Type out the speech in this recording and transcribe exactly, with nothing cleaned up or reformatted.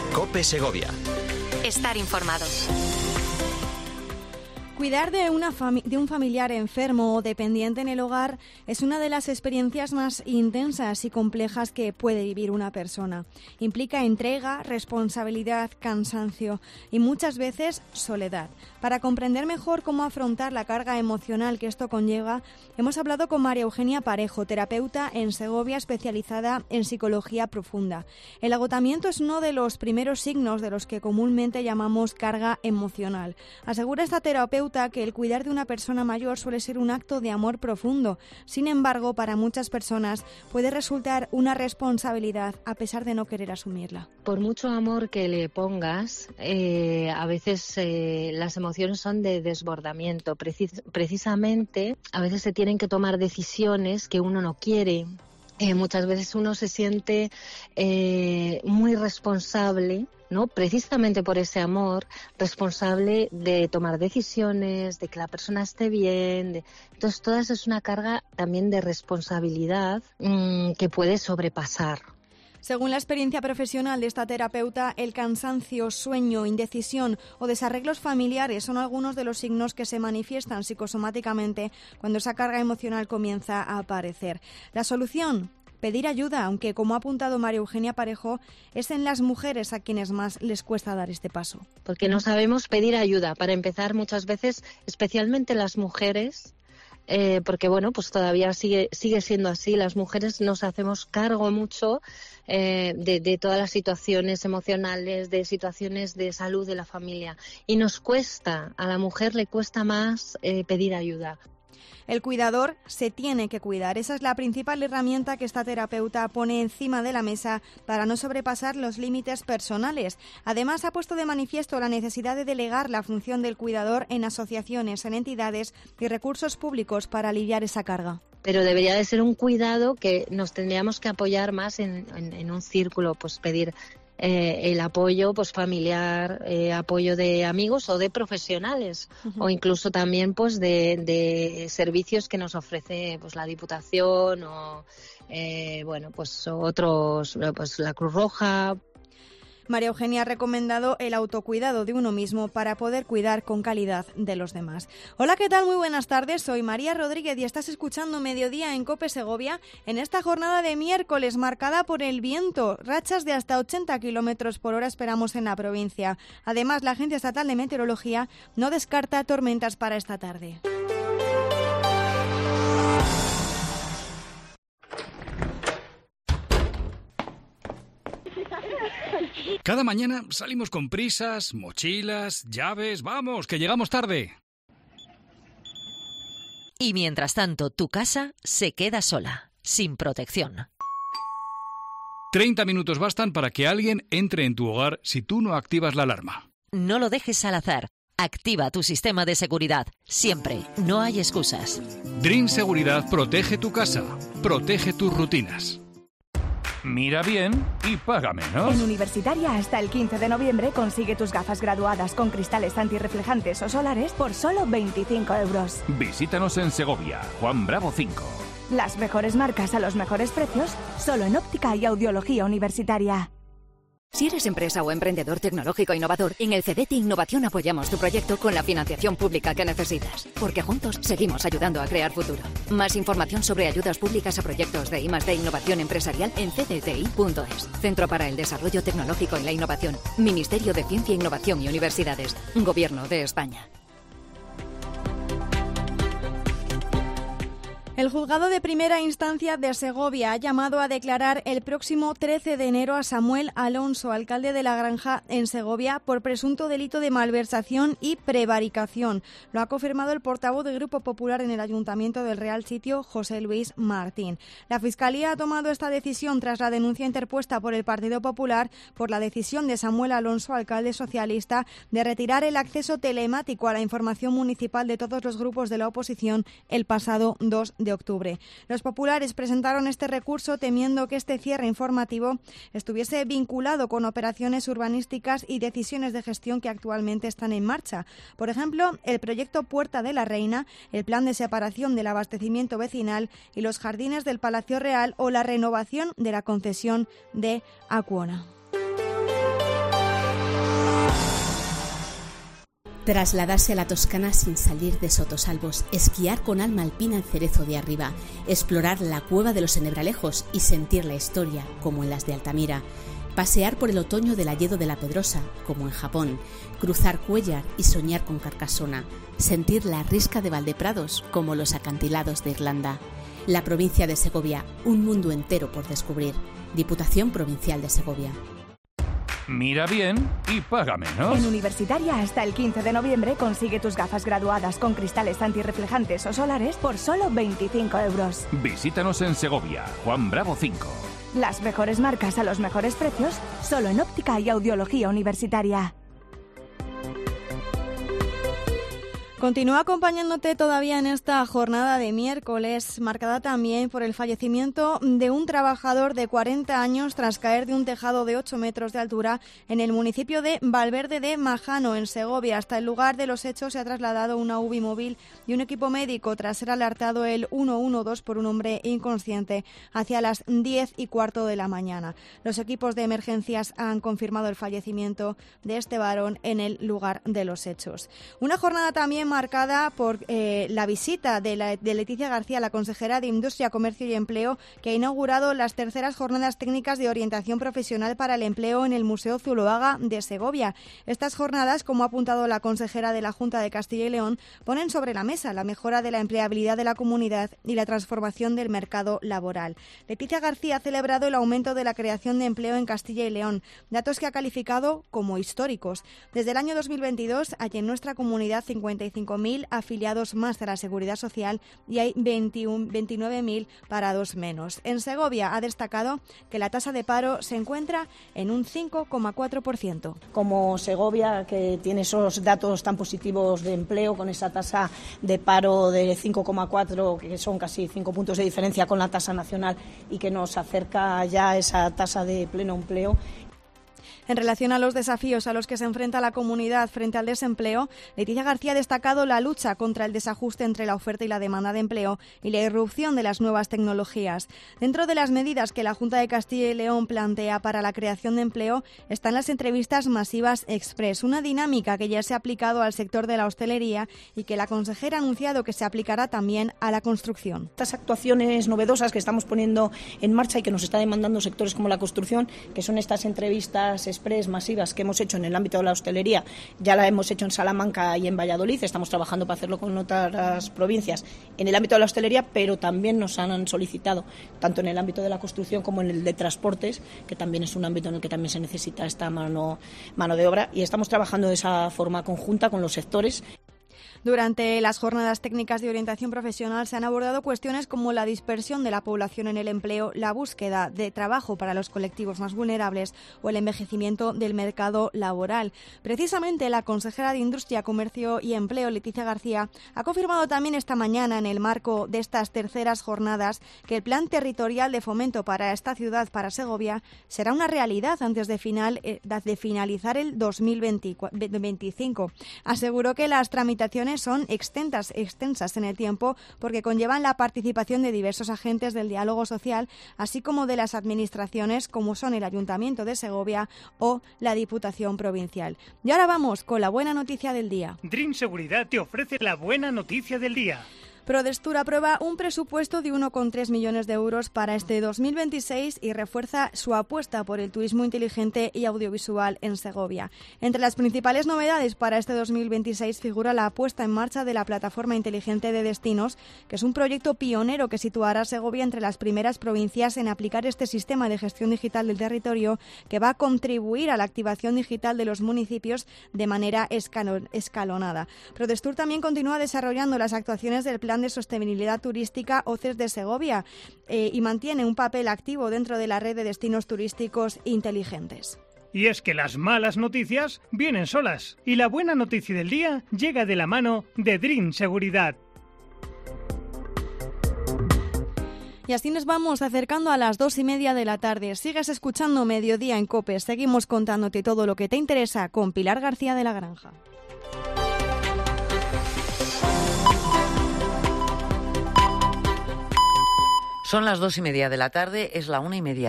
COPE Segovia. Estar informado. Cuidar de, una fami- de un familiar enfermo o dependiente en el hogar es una de las experiencias más intensas y complejas que puede vivir una persona. Implica entrega, responsabilidad, cansancio y muchas veces soledad. Para comprender mejor cómo afrontar la carga emocional que esto conlleva, hemos hablado con María Eugenia Parejo, terapeuta en Segovia especializada en psicología profunda. El agotamiento es uno de los primeros signos de los que comúnmente llamamos carga emocional. Asegura esta terapeuta que el cuidar de una persona mayor suele ser un acto de amor profundo. Sin embargo, para muchas personas puede resultar una responsabilidad a pesar de no querer asumirla. Por mucho amor que le pongas, eh, a veces eh, las emociones son de desbordamiento. Precis- precisamente, a veces se tienen que tomar decisiones que uno no quiere. Eh, muchas veces uno se siente eh, muy responsable, ¿no? Precisamente por ese amor, responsable de tomar decisiones, de que la persona esté bien. De... Entonces, toda eso es una carga también de responsabilidad mmm, que puede sobrepasar. Según la experiencia profesional de esta terapeuta, el cansancio, sueño, indecisión o desarreglos familiares son algunos de los signos que se manifiestan psicosomáticamente cuando esa carga emocional comienza a aparecer. La solución: pedir ayuda, aunque, como ha apuntado María Eugenia Parejo, es en las mujeres a quienes más les cuesta dar este paso. Porque no sabemos pedir ayuda. Para empezar, muchas veces, especialmente las mujeres, Eh, porque bueno, pues todavía sigue sigue siendo así. Las mujeres nos hacemos cargo mucho eh, de, de todas las situaciones emocionales, de situaciones de salud de la familia, y nos cuesta, a la mujer le cuesta más eh, pedir ayuda. El cuidador se tiene que cuidar. Esa es la principal herramienta que esta terapeuta pone encima de la mesa para no sobrepasar los límites personales. Además, ha puesto de manifiesto la necesidad de delegar la función del cuidador en asociaciones, en entidades y recursos públicos para aliviar esa carga. Pero debería de ser un cuidado que nos tendríamos que apoyar más en, en, en un círculo, pues pedir Eh, el apoyo pues familiar, eh, apoyo de amigos o de profesionales, uh-huh. o incluso también pues de, de servicios que nos ofrece pues la Diputación o eh, bueno pues otros, pues la Cruz Roja. María Eugenia ha recomendado el autocuidado de uno mismo para poder cuidar con calidad de los demás. Hola, ¿qué tal? Muy buenas tardes. Soy María Rodríguez y estás escuchando Mediodía en COPE Segovia en esta jornada de miércoles marcada por el viento. Rachas de hasta ochenta kilómetros por hora esperamos en la provincia. Además, la Agencia Estatal de Meteorología no descarta tormentas para esta tarde. Cada mañana salimos con prisas, mochilas, llaves, vamos, que llegamos tarde. Y mientras tanto, tu casa se queda sola, sin protección. treinta minutos bastan para que alguien entre en tu hogar si tú no activas la alarma. No lo dejes al azar. Activa tu sistema de seguridad. Siempre. No hay excusas. Dream Seguridad protege tu casa. Protege tus rutinas. Mira bien y paga menos. En Universitaria, hasta el quince de noviembre, consigue tus gafas graduadas con cristales antirreflejantes o solares por solo veinticinco euros. Visítanos en Segovia, Juan Bravo cinco. Las mejores marcas a los mejores precios, solo en óptica y audiología universitaria. Si eres empresa o emprendedor tecnológico innovador, en el CEDETI Innovación apoyamos tu proyecto con la financiación pública que necesitas, porque juntos seguimos ayudando a crear futuro. Más información sobre ayudas públicas a proyectos de I más D Innovación Empresarial en c d t i punto es. Centro para el Desarrollo Tecnológico y la Innovación. Ministerio de Ciencia, Innovación y Universidades. Gobierno de España. El juzgado de primera instancia de Segovia ha llamado a declarar el próximo trece de enero a Samuel Alonso, alcalde de La Granja en Segovia, por presunto delito de malversación y prevaricación. Lo ha confirmado el portavoz del Grupo Popular en el Ayuntamiento del Real Sitio, José Luis Martín. La Fiscalía ha tomado esta decisión tras la denuncia interpuesta por el Partido Popular por la decisión de Samuel Alonso, alcalde socialista, de retirar el acceso telemático a la información municipal de todos los grupos de la oposición el pasado dos de octubre. Los populares presentaron este recurso temiendo que este cierre informativo estuviese vinculado con operaciones urbanísticas y decisiones de gestión que actualmente están en marcha. Por ejemplo, el proyecto Puerta de la Reina, el plan de separación del abastecimiento vecinal y los jardines del Palacio Real o la renovación de la concesión de Acuona. Trasladarse a la Toscana sin salir de Sotosalbos, esquiar con alma alpina en Cerezo de Arriba, explorar la cueva de los Ennebralejos y sentir la historia, como en las de Altamira, pasear por el otoño del Alledo de la Pedrosa, como en Japón, cruzar Cuéllar y soñar con Carcasona, sentir la risca de Valdeprados, como los acantilados de Irlanda. La provincia de Segovia, un mundo entero por descubrir. Diputación Provincial de Segovia. Mira bien y paga menos. En Universitaria, hasta el quince de noviembre, consigue tus gafas graduadas con cristales antirreflejantes o solares por solo veinticinco euros. Visítanos en Segovia, Juan Bravo cinco. Las mejores marcas a los mejores precios, solo en óptica y audiología universitaria. Continúa acompañándote todavía en esta jornada de miércoles, marcada también por el fallecimiento de un trabajador de cuarenta años tras caer de un tejado de ocho metros de altura en el municipio de Valverde de Majano, en Segovia. Hasta el lugar de los hechos se ha trasladado una U B I móvil y un equipo médico tras ser alertado el ciento doce por un hombre inconsciente hacia las diez y cuarto de la mañana. Los equipos de emergencias han confirmado el fallecimiento de este varón en el lugar de los hechos. Una jornada también marcada por eh, la visita de, la, de Leticia García, la consejera de Industria, Comercio y Empleo, que ha inaugurado las terceras jornadas técnicas de orientación profesional para el empleo en el Museo Zuloaga de Segovia. Estas jornadas, como ha apuntado la consejera de la Junta de Castilla y León, ponen sobre la mesa la mejora de la empleabilidad de la comunidad y la transformación del mercado laboral. Leticia García ha celebrado el aumento de la creación de empleo en Castilla y León, datos que ha calificado como históricos. Desde el año dos mil veintidós hay en nuestra comunidad cincuenta y cinco mil afiliados más a la Seguridad Social y hay veintinueve mil parados menos. En Segovia ha destacado que la tasa de paro se encuentra en un cinco coma cuatro por ciento. Como Segovia, que tiene esos datos tan positivos de empleo, con esa tasa de paro de cinco coma cuatro, que son casi cinco puntos de diferencia con la tasa nacional y que nos acerca ya a esa tasa de pleno empleo. En relación a los desafíos a los que se enfrenta la comunidad frente al desempleo, Leticia García ha destacado la lucha contra el desajuste entre la oferta y la demanda de empleo y la irrupción de las nuevas tecnologías. Dentro de las medidas que la Junta de Castilla y León plantea para la creación de empleo están las entrevistas masivas express, una dinámica que ya se ha aplicado al sector de la hostelería y que la consejera ha anunciado que se aplicará también a la construcción. Estas actuaciones novedosas que estamos poniendo en marcha y que nos está demandando sectores como la construcción, que son estas entrevistas express masivas que hemos hecho en el ámbito de la hostelería, ya la hemos hecho en Salamanca y en Valladolid, estamos trabajando para hacerlo con otras provincias en el ámbito de la hostelería, pero también nos han solicitado, tanto en el ámbito de la construcción como en el de transportes, que también es un ámbito en el que también se necesita esta mano, mano de obra, y estamos trabajando de esa forma conjunta con los sectores. Durante las jornadas técnicas de orientación profesional se han abordado cuestiones como la dispersión de la población en el empleo, la búsqueda de trabajo para los colectivos más vulnerables o el envejecimiento del mercado laboral. Precisamente la consejera de Industria, Comercio y Empleo, Leticia García, ha confirmado también esta mañana, en el marco de estas terceras jornadas, que el Plan Territorial de Fomento para esta ciudad, para Segovia, será una realidad antes de, final, de finalizar el dos mil veinticinco. Aseguró que las tramitaciones son extensas, extensas en el tiempo porque conllevan la participación de diversos agentes del diálogo social, así como de las administraciones como son el Ayuntamiento de Segovia o la Diputación Provincial. Y ahora vamos con la buena noticia del día. Dream Seguridad te ofrece la buena noticia del día. Prodestur aprueba un presupuesto de uno coma tres millones de euros para este dos mil veintiséis y refuerza su apuesta por el turismo inteligente y audiovisual en Segovia. Entre las principales novedades para este dos mil veintiséis figura la puesta en marcha de la Plataforma Inteligente de Destinos, que es un proyecto pionero que situará a Segovia entre las primeras provincias en aplicar este sistema de gestión digital del territorio, que va a contribuir a la activación digital de los municipios de manera escalonada. Prodestur también continúa desarrollando las actuaciones del Plan de Sostenibilidad Turística O C E S de Segovia eh, y mantiene un papel activo dentro de la red de destinos turísticos inteligentes. Y es que las malas noticias vienen solas y la buena noticia del día llega de la mano de Dream Seguridad. Y así nos vamos acercando a las dos y media de la tarde. Sigues escuchando Mediodía en COPE. Seguimos contándote todo lo que te interesa con Pilar García de la Granja. Son las dos y media de la tarde, es la una y media.